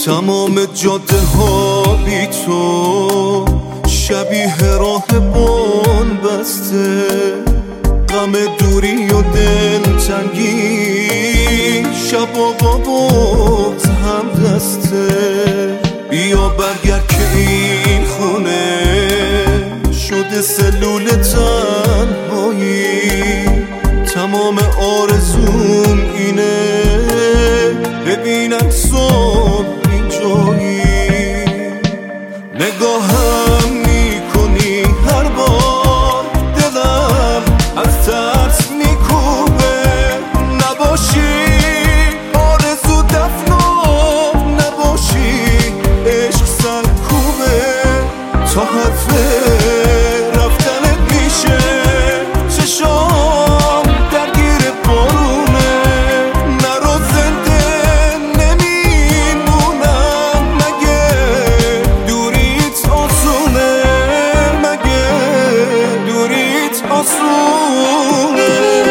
تمام جاده ها بی تو شبیه راه بن بسته، غم دوری و دلتنگی شب و بابات هم دسته. بیا برگرد که این خونه شده سلول تنهایی، تمام آرزوم اینه ببینم صبح اینجایی. نگاهم میکنی هر بار دلم از ترس میکوبه، نباشی آرزو دفنو نباشی عشق سرکوبه. تا حرف رفتنت میشه چشام درگیر بارونه، نرو زنده نمیمونم مگه دوریت آسونه، مگه دوریت آسونه.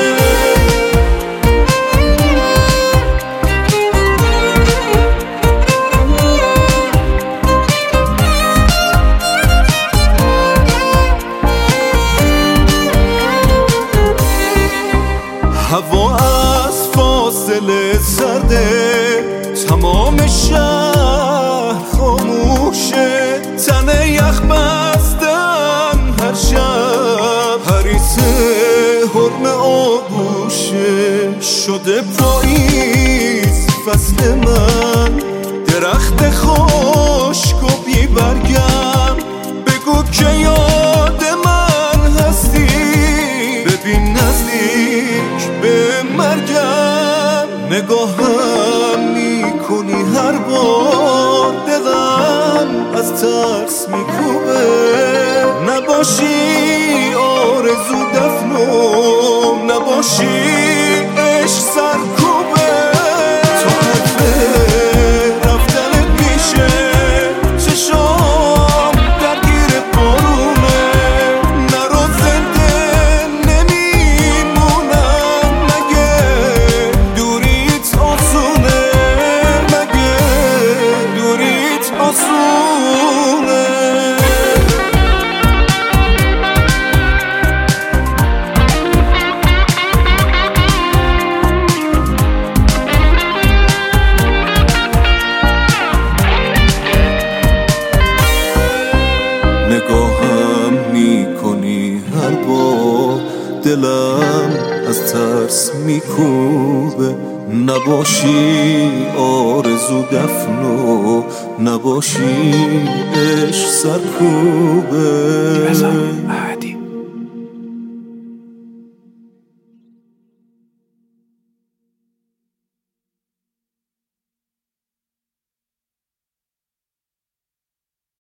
هوا از فاصله سرده، تمام شهر خاموشه، تنه یخ بستن هر شب حریص حرم آغوشه. شده پاییز فصل من، درخت خشک و بی برگم، بگو که یاد من هستی، ببین نزدیک به مرگم. نگاهم میکنی هر بار دلم از ترس میکوبه، نباشی آرزو دفنم نباشی عشق سرکوبه. تا حرف رفتنت میشه چشام درگیر بارونه، نرو زنده نمیمونم مگه دوریت آسونه، مگه دوریت آسونه. نگاهم میکنی هر بار دلم از ترس میکوبه، نباشی آرزو دفنو نباشی عشق سرکوبه.